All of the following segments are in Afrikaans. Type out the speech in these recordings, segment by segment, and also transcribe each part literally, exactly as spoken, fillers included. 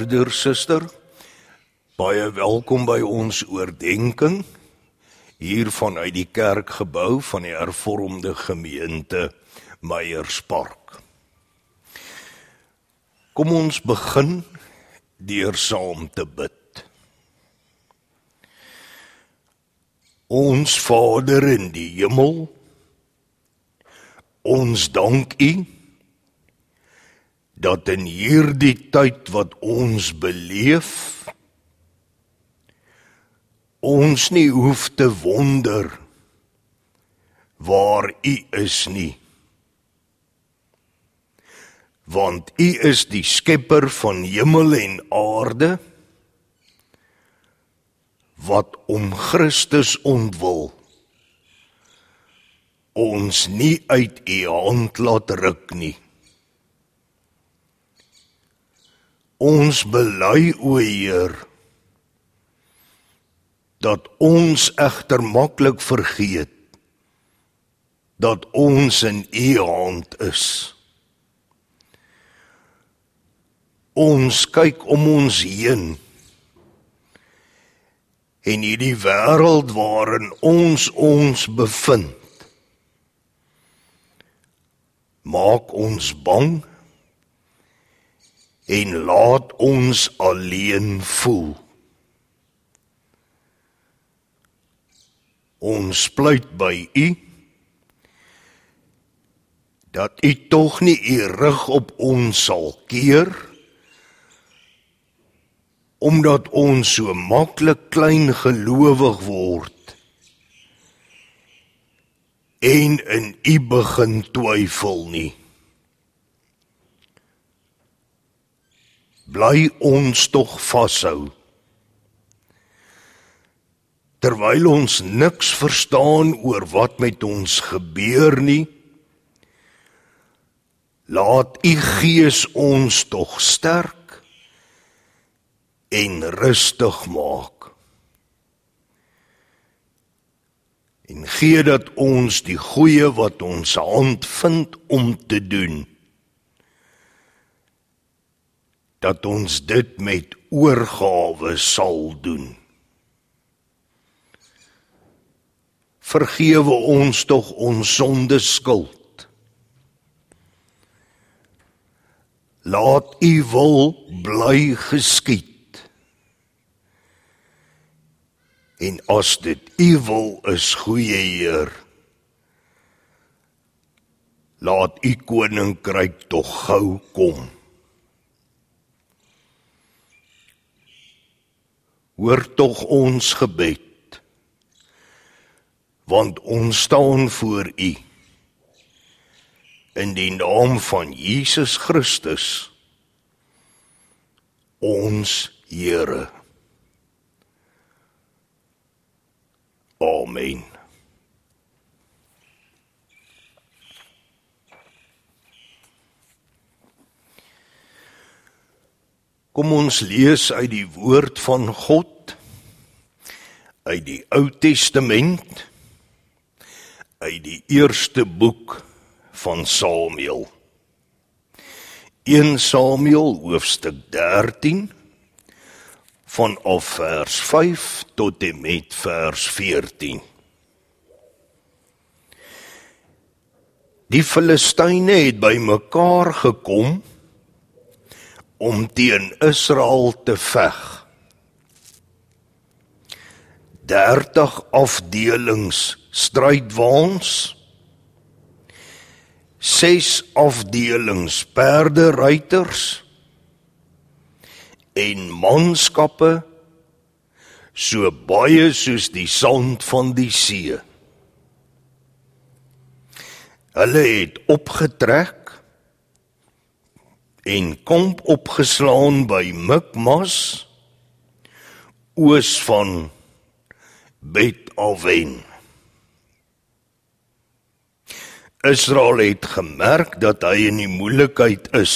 broeder, suster, baie welkom by ons oordenking, hier vanuit die kerkgebou van die hervormde gemeente Meyerspark. Kom ons begin deur saam te bid. Ons Vader in die hemel, ons dank U, dat in hierdie tyd wat ons beleef, ons nie hoef te wonder waar U is nie. Want U is die skepper van hemel en aarde, wat om Christus ontwil, ons nie uit U hand laat ruk nie. Ons bely, o Heer, dat ons egter maklik vergeet, dat ons in U hand is. Ons kyk om ons heen, en hierdie wêreld waarin ons ons bevind, maak ons bang, en laat ons alleen voel. Ons pleit by U, dat U tog nie U rug op ons sal keer, omdat ons so maklik klein gelowig word, en in U begin twyfel nie. Bly ons tog vashou, terwyl ons niks verstaan oor wat met ons gebeur nie, laat U Gees ons tog sterk en rustig maak. En gee dat ons die goeie wat ons hand vind om te doen, dat ons dit met oorgawe sal doen. Vergewe ons tog ons sonde skuld. Laat U wil bly geskied. En as dit U wil is, goeie Heer, laat U koninkryk tog gou kom. Hoor tog ons gebed, want ons staan voor U, in die naam van Jesus Christus, ons Here. Amen. Kom ons lees uit die woord van God, uit die Ou Testament, uit die eerste boek van Samuel. Eerste Samuel hoofstuk dertien, vanaf vers vyf tot en met vers veertien. Die Filistyne het by mekaar gekom om teen Israel te veg. dertig afdelings strydwaans, ses afdelings perderuiters en manskappe so baie soos die sand van die see. Hulle het opgetrek en kamp opgeslaan by Mikmas, oos van Bet-Aven. Israel het gemerk dat hy in die moeilikheid is,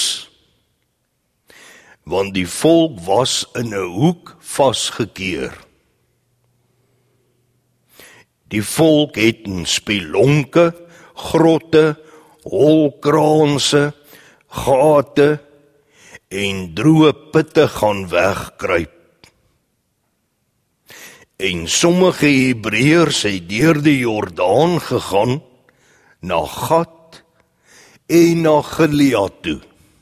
want die volk was in 'n hoek vasgekeer. Die volk het in spelonke, grotte, holkraanse, gate en droë putte gaan wegkruip. En sommige Hebreërs het deur die Jordaan gegaan, na Gat en na Gilead toe.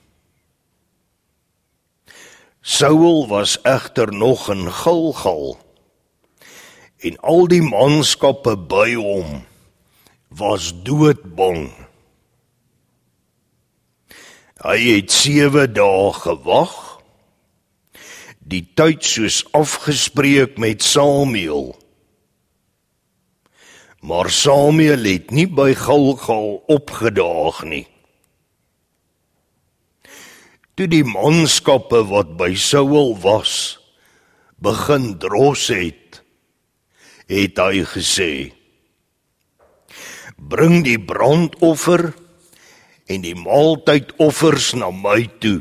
Saul was egter nog in Gilgal, en al die manskappe by hom was doodbang. Hy het sewe dae gewag, die tyd soos afgespreek met Samuel. Maar Samuel het nie by Gilgal opgedaag nie. Toe die manskappe wat by Saul was, begin dros het, het hy gesê, bring die brandoffer en die maaltydoffers na my toe.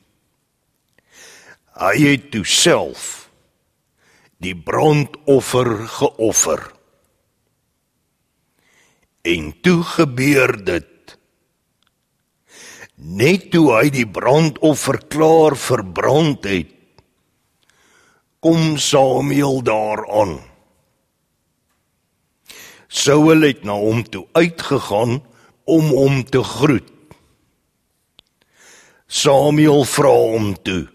Hy het toe self die brandoffer geoffer. En toe gebeur dit, net toe hy die brandoffer klaar verbrand het, kom Samuel daaraan. Saul het na hom toe uitgegaan om hom te groet. Samuel vra hom toe,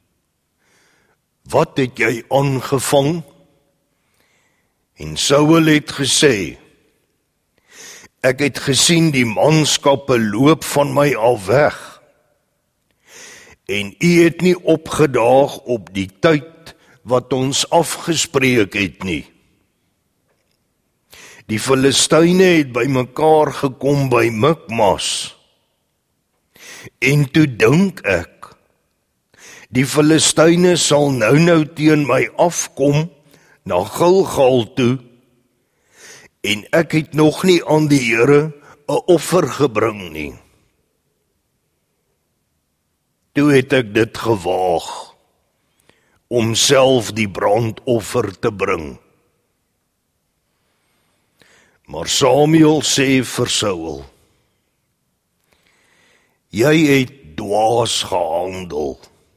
wat het jy aangevang? En Saul het gesê, ek het gesien die manskappe loop van my af weg, en u het nie opgedaag op die tyd wat ons afgespreek het nie. Die Filistyne het by mekaar gekom by Mikmas, en toe dink ek, die Filistyne sal nou nou teen my afkom na Gilgal toe, en ek het nog nie aan die Here 'n offer gebring nie. Toe het ek dit gewaag, om self die brandoffer te bring. Maar Samuel sê vir Saul, jy het dwaas gehandel.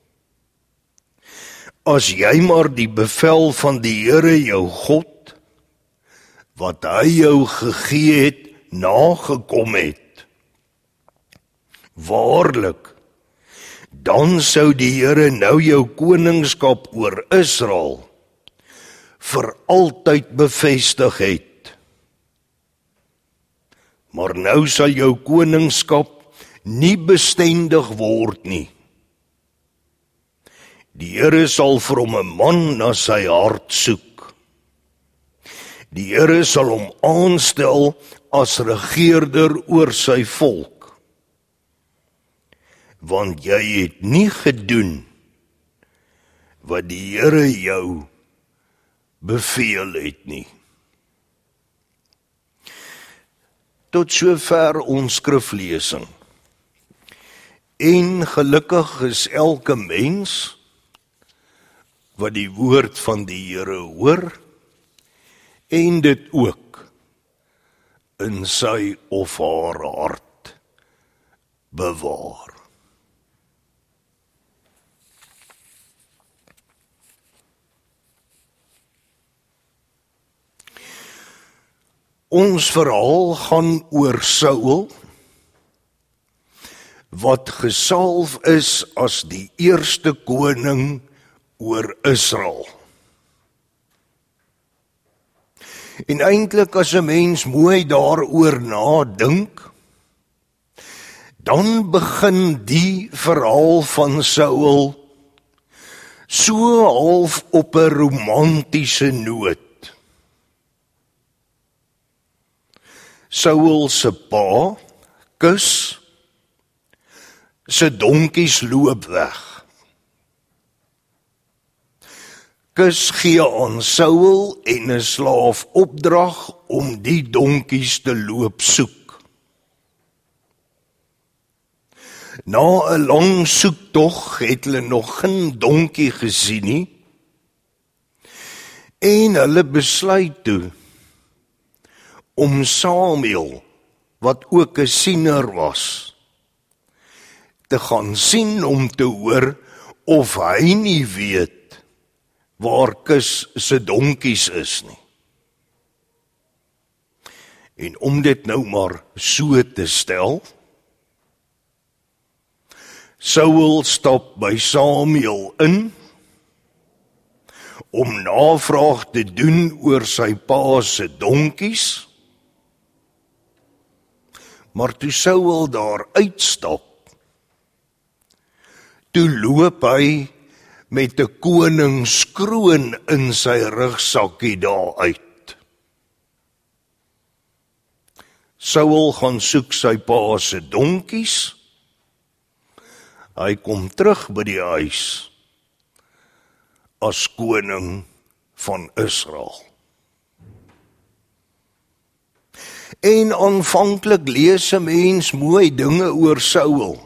As jy maar die bevel van die Here jou God, wat hy jou gegee het, nagekom het. Waarlik, dan sou die Here nou jou koningskap oor Israel vir altyd bevestig het. Maar nou sal jou koningskap nie bestendig word nie. Die Here sal vir hom 'n man na sy hart soek. Die Here sal hom aanstel as regeerder oor sy volk. Want jy het nie gedoen wat die Here jou beveel het nie. Tot sover ons skriflesing. En gelukkig is elke mens wat die woord van die Here hoor, en dit ook in sy of haar hart bewaar. Ons verhaal gaan oor Saul, wat gesalf is as die eerste koning oor Israel. En eintlik as 'n mens mooi daaroor nadink, dan begin die verhaal van Saul so half op 'n romantiese noot. Saul se pa, Kis, se donkies loop weg. Kis gee aan Saul en 'n slaaf opdrag om die donkies te loop soek. Na 'n lang soektog het hulle nog geen donkie gesien nie, en hulle besluit toe om Samuel, wat ook 'n siener was, te gaan sien om te hoor of hy nie weet waar Kis se donkies is nie. En om dit nou maar so te stel, Saul stap by Samuel in, om navraag te doen oor sy pa se donkies, maar toe Saul daar uitstap, toe loop hy met 'n koningskroon in sy rugsakkie daar uit. Saul gaan soek sy pa se donkies. Hy kom terug by die huis as koning van Israel. En aanvanklik lees 'n mens mooi dinge oor Saul.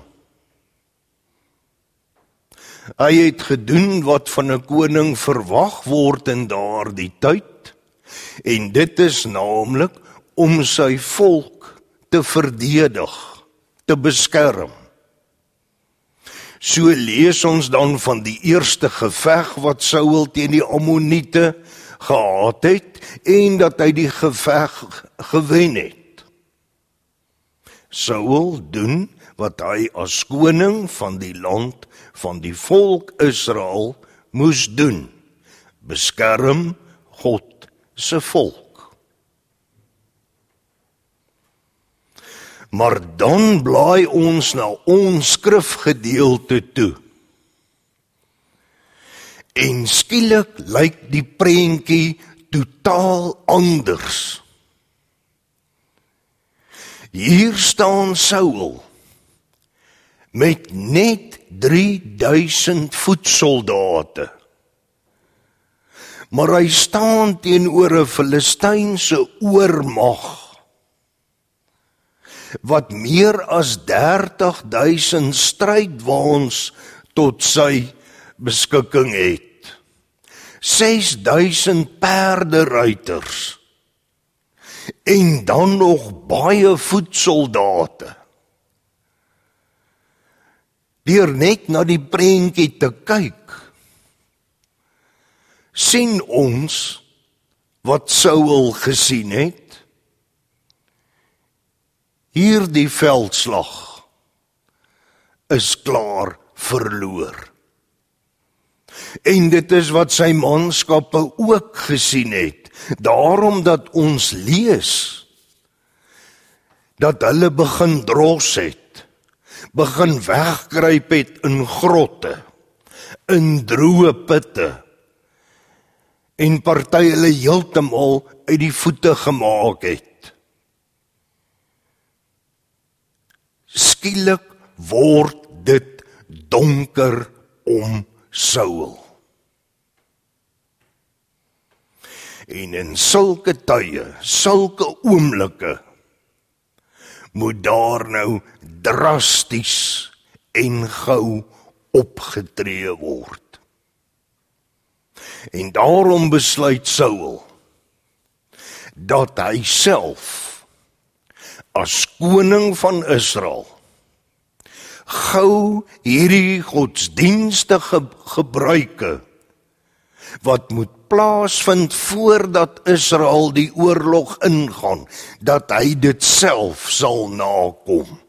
Hy het gedoen wat van 'n koning verwag word in daardie tyd, en dit is naamlik om sy volk te verdedig, te beskerm. So lees ons dan van die eerste geveg wat Saul teen die Ammoniete gehad het, en dat hy die geveg gewen het. Saul doen wat hy as koning van die land van die volk Israel moes doen, beskerm God se volk. Maar dan blaai ons na ons skrifgedeelte toe. En skielik lyk die prentjie totaal anders. Hier staan Saul met net drie duisend voetsoldate. Maar hy staan teenoor 'n Filistynse oormag wat meer as dertig duisend strydwaans tot sy beskikking het. ses duisend perderuiters en dan nog baie voetsoldate. Deur net na die prentjie te kyk, sien ons wat Saul gesien het. Hierdie veldslag is klaar verloor. En dit is wat sy manskappe ook gesien het. Daarom dat ons lees dat hulle begin dros het, begin wegkruip het in grotte, in droë putte, en party hulle heeltemal uit die voete gemaak het. Skielik word dit donker om Saul. En in sulke tye, sulke oomblikke, moet daar nou drasties en gou opgetree word. En daarom besluit Saul dat hy self as koning van Israel gou hierdie godsdienstige gebruike wat moet plaasvind voordat Israel die oorlog ingaan, dat hy dit self sal nakom.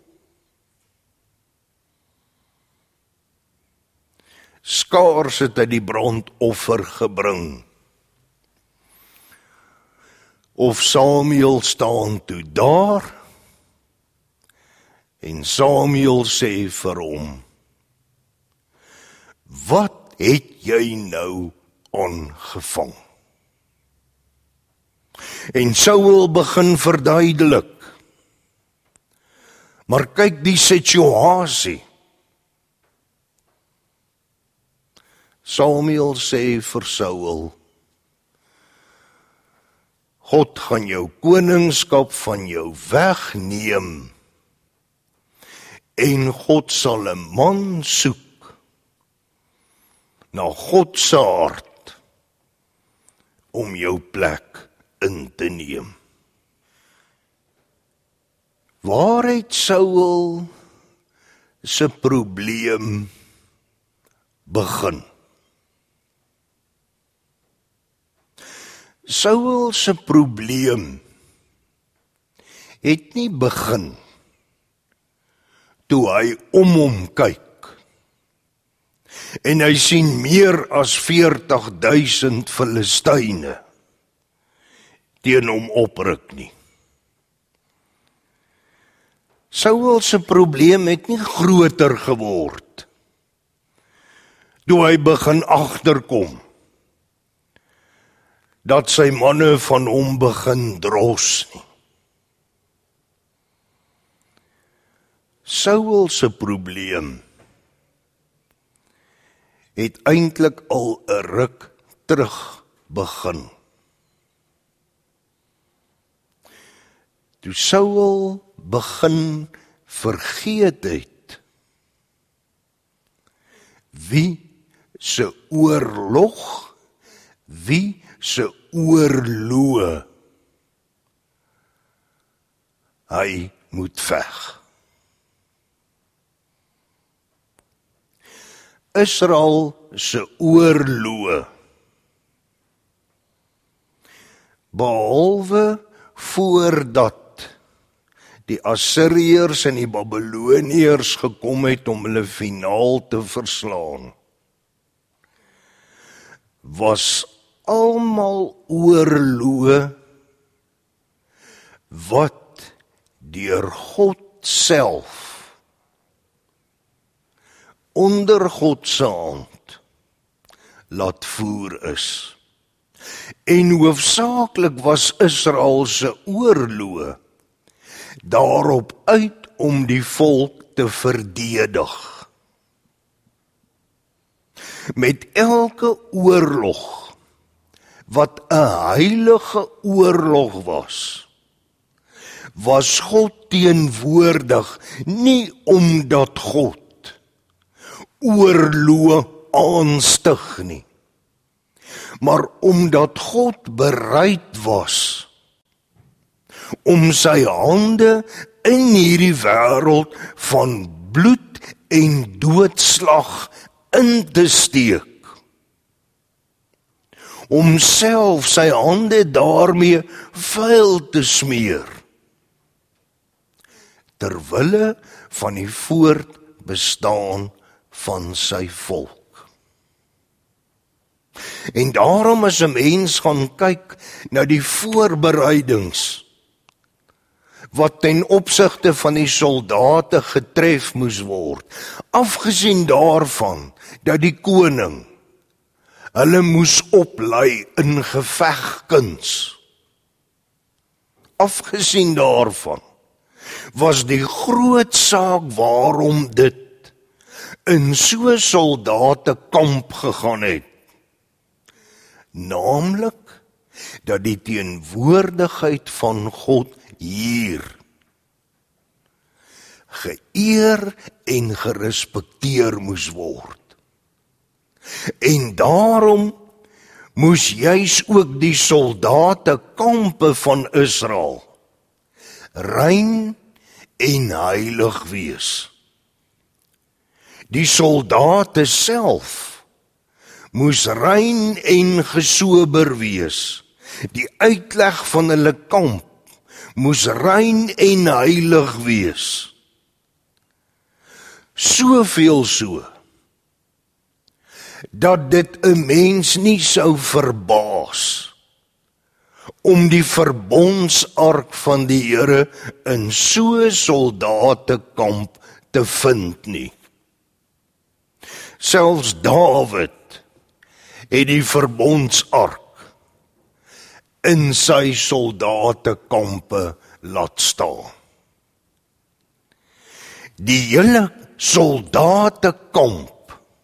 Skaars het hy die brandoffer gebring. Of Samuel staan toe daar, en Samuel sê vir hom, wat het jy nou aangevang? En Saul begin verduidelik, maar kyk die situasie. Samuel sê vir Saul, God gaan jou koningskap van jou wegneem, en God sal 'n man soek na God se hart om jou plek in te neem. Waar het Saul se probleem begin. Saul se probleem het nie begin toe hy om hom kyk en hy sien meer as veertig duisend Filistyne teen hom opruk nie. Saul se probleem het nie groter geword toe hy begin agterkom dat sy manne van hom begin dros nie. Saul se probleem het eintlik al 'n ruk terug begin. Toe Saul begin vergeet het wie se oorlog, wie se oorloë hy moet veg. Israel se oorloë, behalwe voordat die Assiriërs en die Babiloniërs gekom het om hulle finaal te verslaan, was almal oorloë wat deur God self onder God se hand laat voer is. En hoofsaaklik was Israel se oorloë daarop uit om die volk te verdedig. Met elke oorlog wat 'n heilige oorlog was, was God teenwoordig, nie omdat God oorloë aanstig nie, maar omdat God bereid was om sy hande in hierdie wêreld van bloed en doodslag in te steek, om self sy hande daarmee vuil te smeer, terwille van die voortbestaan van sy volk. En daarom as 'n mens gaan kyk na die voorbereidings wat ten opsigte van die soldate getref moes word, afgesien daarvan dat die koning hulle moes oplei in gevegkuns. Afgesien daarvan was die groot saak waarom dit in so 'n soldatekamp gegaan het, naamlik dat die teenwoordigheid van God hier geëer en gerespekteer moes word. En daarom moes juis ook die soldatekampe van Israel rein en heilig wees. Die soldate self moes rein en gesober wees. Die uitleg van hulle kamp moes rein en heilig wees. Soveel so, dat dit 'n mens nie sou verbaas om die verbondsark van die Here in so 'n soldatekamp te vind nie. Selfs Dawid het die verbondsark in sy soldatekampe laat staan. Die hele soldatekamp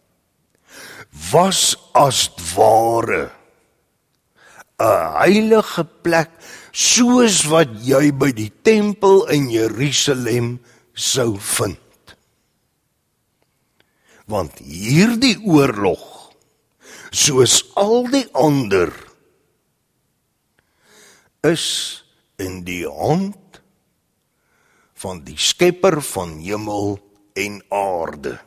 was as ware 'n heilige plek soos wat jy by die tempel in Jerusalem sou vind. Want hierdie oorlog, soos al die ander, is in die hand van die Skepper van hemel en aarde.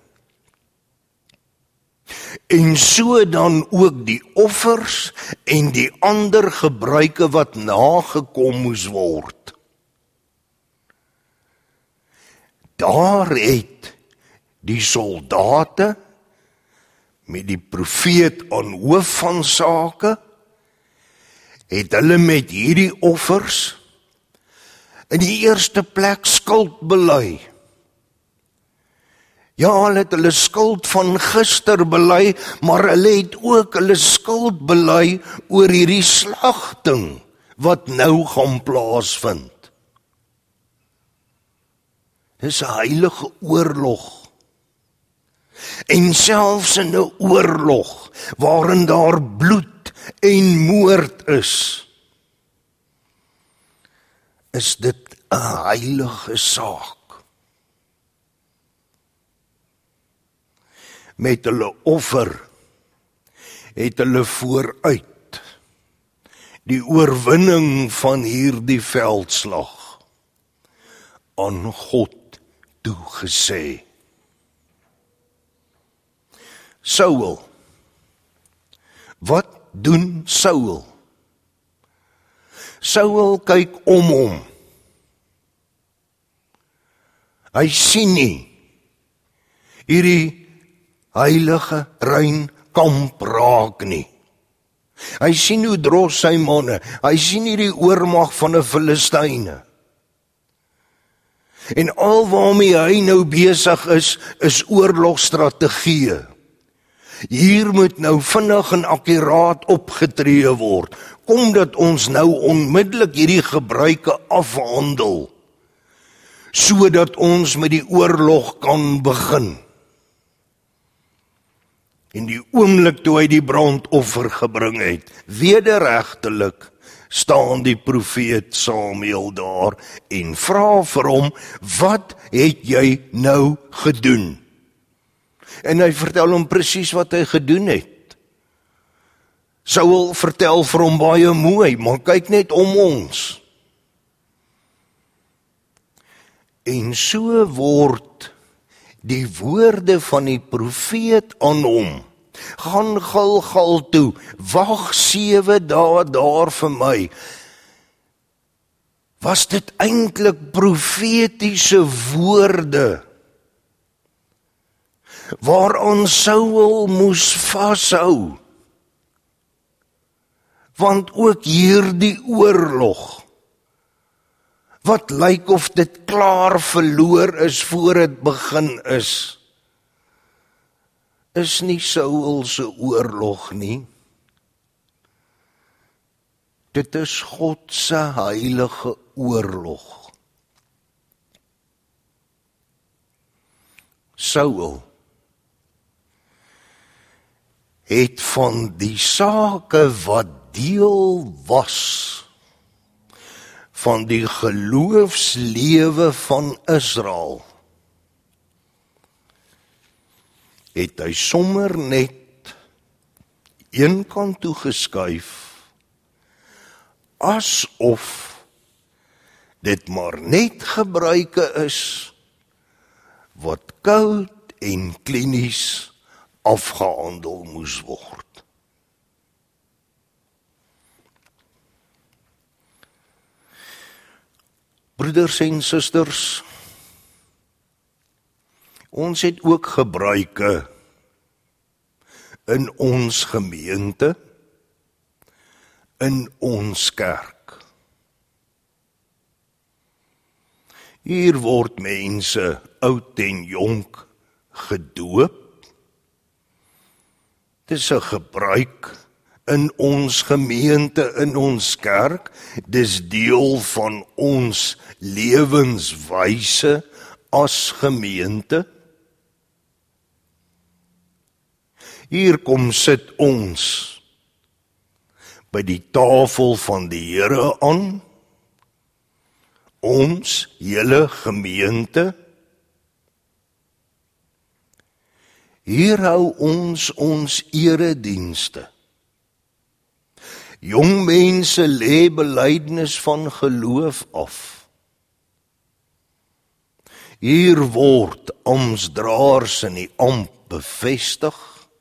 En so dan ook die offers en die ander gebruike wat nagekom moes word. Daar het die soldate met die profeet aan hoof van sake, het hulle met hierdie offers in die eerste plek skuld bely. Ja, hulle het hulle skuld van gister bely, maar hulle het ook hulle skuld bely oor hierdie slagting wat nou gaan plaasvind. Dis 'n heilige oorlog. En selfs in 'n oorlog waarin daar bloed en moord is, is dit 'n heilige saak. Met hulle offer het hulle vooruit die oorwinning van hierdie veldslag aan God toegesê. Saul. Wat doen Saul? Saul kyk om hom. Hy sien nie hierdie heilige rein kamp raak nie. Hy sien hoe dros sy manne, hy sien hierdie oormag van 'n Filistyne. En al waarmee hy nou besig is, is oorlogstrategieë. Hier moet nou vinnig en akkuraat opgetree word, kom dat ons nou onmiddellik hierdie gebruike afhandel, sodat ons met die oorlog kan begin. In die oomblik toe hy die brandoffer gebring het, wederregtelik staan die profeet Samuel daar en vra vir hom, wat het jy nou gedoen? En hy vertel hom presies wat hy gedoen het. Saul vertel vir hom baie mooi, maar kyk net om ons. En so word die woorde van die profeet aan hom, gaan Gilgal toe, wag sewe dae daar vir my. Was dit eintlik profetiese woorde, waaraan Saul moes vashou? Want ook hierdie oorlog, wat lyk of dit klaar verloor is voor dit begin is, is nie Saul se oorlog nie. Dit is God se heilige oorlog. Saul het van die sake wat deel was van die geloofslewe van Israel, het hy sommer net een kant toe geskuif, asof dit maar net gebruike is wat koud en klinies afgehandel moes word. Broeders en susters, ons het ook gebruike in ons gemeente, in ons kerk. Hier word mense oud en jonk gedoop. Dit is 'n gebruik in ons gemeente, in ons kerk. Dis deel van ons lewenswyse as gemeente. Hier kom sit ons by die tafel van die Here aan, ons hele gemeente. Hier hou ons ons eredienste. Jong mense lê belydenis van geloof af. Hier word amptdraers in die ampt bevestig.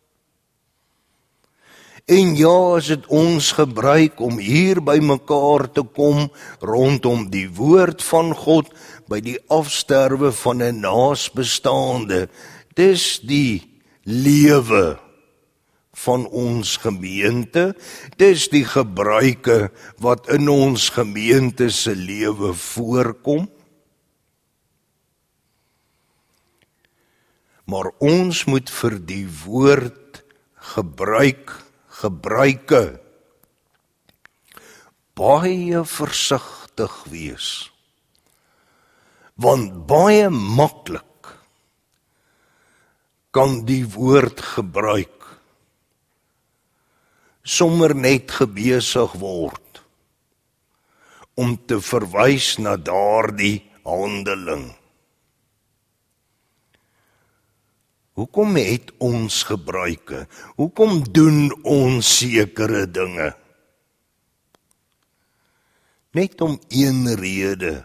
En ja, is dit ons gebruik om hier by mekaar te kom rondom die woord van God by die afsterwe van 'n naasbestaande. Dis die lewe van ons gemeente, dis die gebruike wat in ons gemeente se lewe voorkom. Maar ons moet vir die woord gebruik, gebruike baie versigtig wees. Want baie maklik kan die woord gebruik sommer net gebesig word om te verwys na daardie handeling. Hoekom het ons gebruike? Hoekom doen ons sekere dinge? Net om een rede.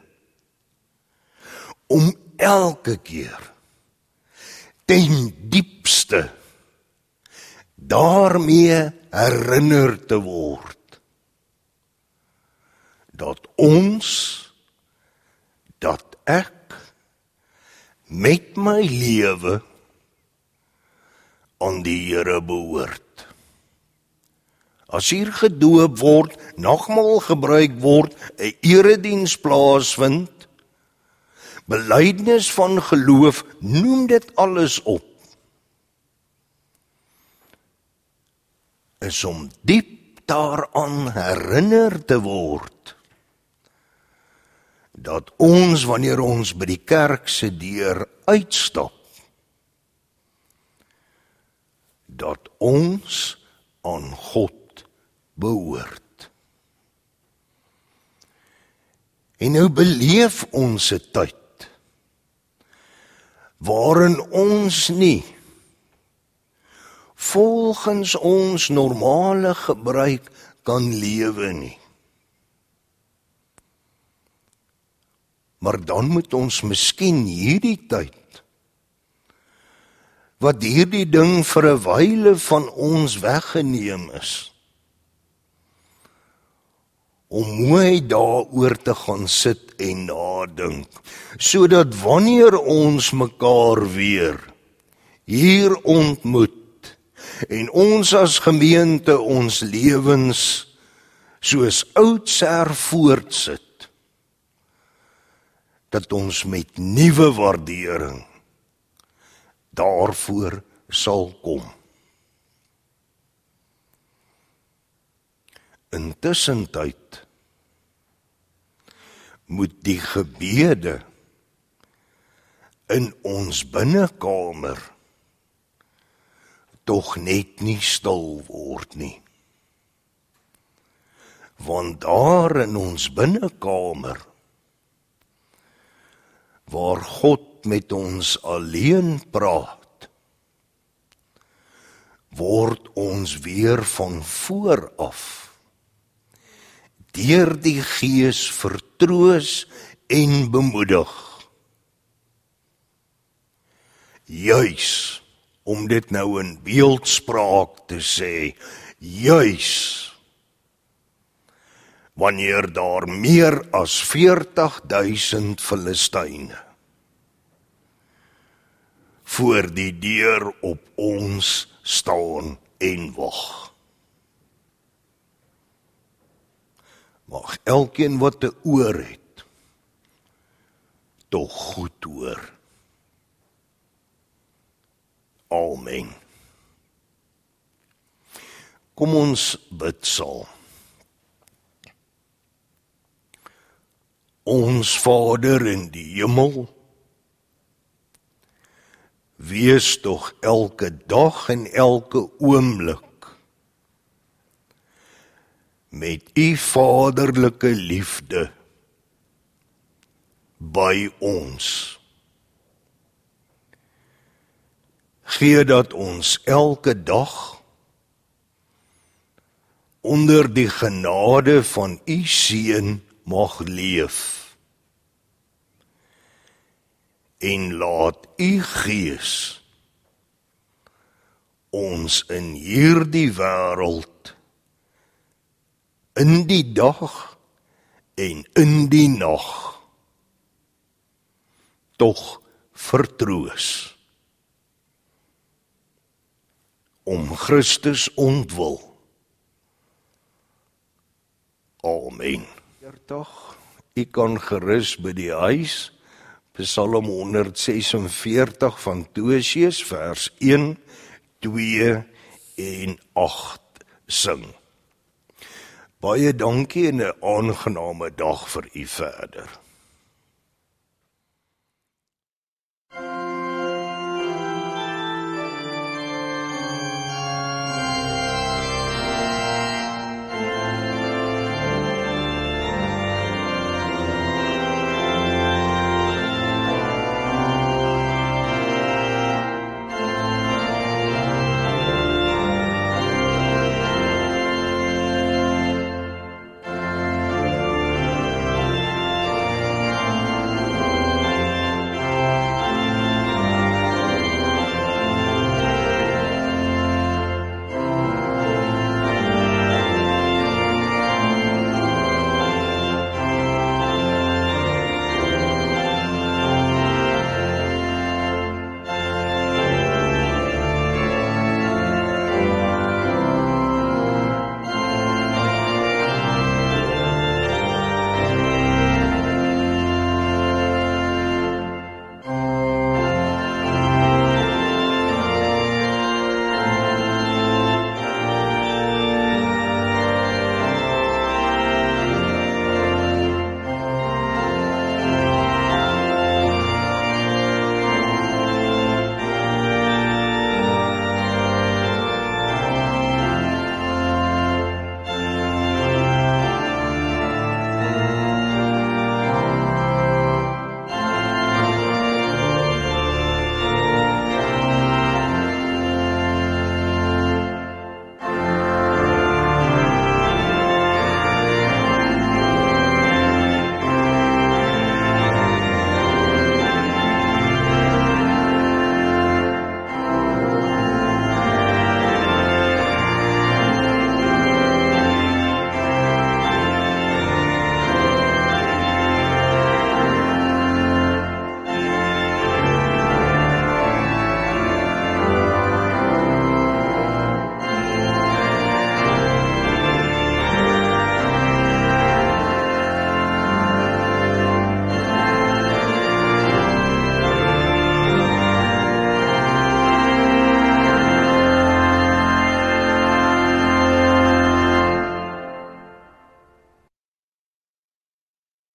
Om elke keer ten diepste daarmee herinner te word dat ons, dat ek met my lewe aan die Here behoort. As hier gedoop word, nagmaal gebruik word, 'n erediens plaasvind, belydenis van geloof, noem dit alles op. Is om diep daaraan herinner te word dat ons, wanneer ons by die kerk se deur uitstap, dat ons aan God behoort. En nou beleef ons 'n tyd waarin ons nie volgens ons normale gebruik kan lewe nie. Maar dan moet ons miskien hierdie tyd, wat hierdie ding vir 'n wyle van ons weggeneem is, om mooi daaroor te gaan sit en nadink, sodat wanneer ons mekaar weer hier ontmoet, en ons as gemeente ons lewens soos oudsher voortsit, dat ons met nuwe waardering daarvoor sal kom. Intussen tyd moet die gebede in ons binnekamer tog net nie stil word nie. Want daar in ons binnekamer, waar God met ons alleen praat, word ons weer van voor af deur die Gees vertroos en bemoedig. Juis om dit nou in beeldspraak te sê, juis wanneer daar meer as veertig duisend Filistyne voor die deur op ons staan en wag. Mag elkeen wat 'n oor het, tog goed hoor. Amen. Kom ons bid saam. Ons Vader in die hemel, wees tog elke dag en elke oomblik met u vaderlike liefde by ons. Gee dat ons elke dag onder die genade van u Seun mag leef en laat u Gees ons in hierdie wêreld, in die dag en in die nag, tog vertroos, om Christus ontwil. Amen. U kan gerus by die huis Psalm honderdsesenveertig van Toesius vers een, twee en agt sing. Baie dankie en 'n aangename dag vir u verder.